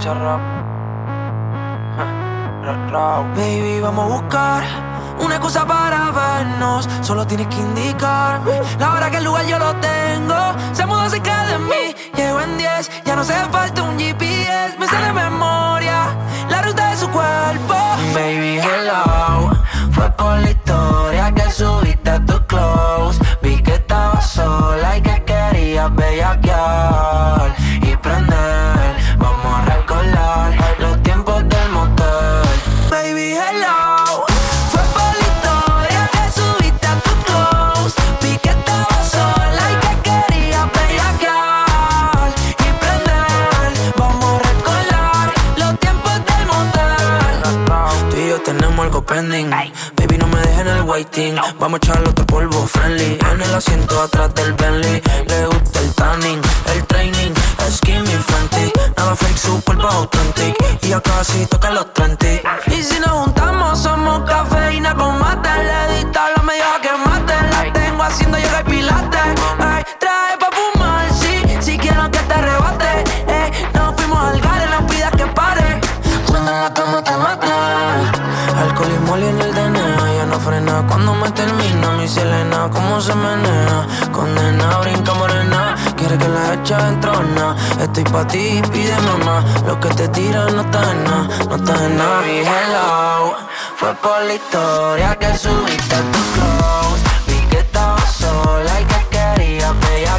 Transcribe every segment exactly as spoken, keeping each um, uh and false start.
Bizarrap. Baby, vamos a buscar una excusa para vernos. Solo tienes que indicarme la hora que el lugar yo lo tengo. Se mudó cerca de mí, llego en diez. Ya no hace falta un G P S. Me sale de memoria la ruta de su cuerpo. Baby, hello. Fue por la historia que subiste a tus clothes. Vi que estabas sola y que querías bellaquear y prender. Vamos a recordar los tiempos del motel. Baby, hello. Fue por la historia que subiste a tus clothes. Vi que estabas sola y que querías bellaquear y prender. Vamos a recordar los tiempos del motel. Tú y yo tenemos algo pending. Baby, no me dejes en el waiting. Vamos a echarle otro polvo friendly. En el asiento atrás del Bentley. Le gusta el tanning, el training, skinny Fenty. Nada fake, su cuerpo authentic. Y ya casi toca los treinta. Y si nos juntamos somos cafeína con mate. Le dista la media que mate. La tengo haciendo yoga y pilates. Ay, trae pa' fumar, sí. Si quiero que te arrebate. Eh, nos fuimos al gare, no pidas que pare. Cuando en la cama te mata. Alcohol y moli en el D N A. Ya no frena cuando me termina. Mi Selena, cómo se menea. Condena, brinca morena. Quiere que la echa en trona. Estoy pa' ti, pide mamá. Lo que te tiran no está en nada. No está en nada. Y hello. Fue por la historia que subiste a tus clothes. Vi que estabas sola y que querías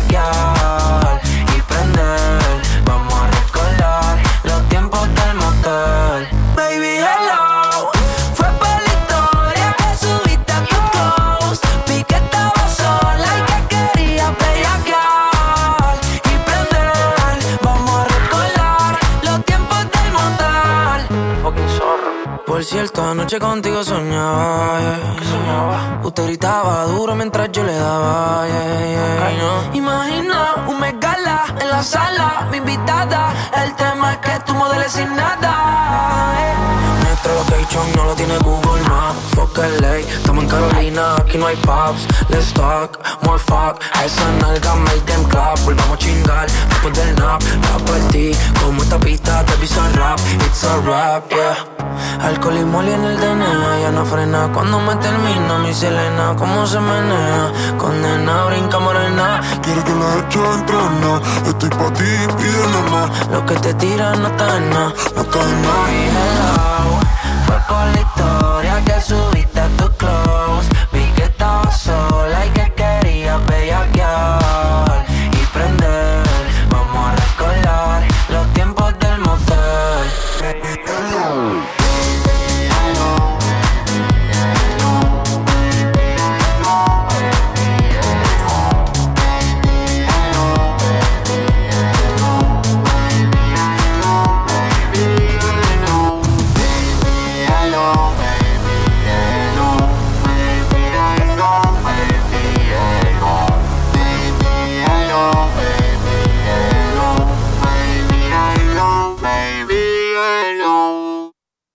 bellaquear y prender. Vamos a recordar los tiempos del motel. Baby, hello. Fue por la historia que subiste a tus clothes. Vi que estabas sola y que querías bellaquear y prender. Vamos a recordar los tiempos del motel. Fucking zorro. Por cierto, anoche contigo soñaba, yeah. ¿Qué soñaba? Usted gritaba duro mientras yo le daba, yeah, yeah, Ay, no. Imagina un mes gala en la sala, mi invitada. El tema es que tú modeles sin nada, yeah. Nuestro location no lo tiene Google Maps. Fuck L A, estamos en Carolina, aquí no hay pubs. Let's talk, more fuck. Esa nalga make them clap. Volvamos a chingar después del nap. La partí como esta pista de Bizarrap. It's a rap, yeah. Alcohol y moli en el D N A. Ya no frena cuando me termina. Mi Selena, cómo se menea. Condena, brinca morena. Quiere que la eche en trona. Estoy pa' ti, pide nomás. Lo que te tiran no está en nada. No está en nada. Baby, hello. Fue por la historia que subiste a tus clothes. Vi que estabas sola y que querías bellaquear y prender. Vamos a recordar los tiempos del motel.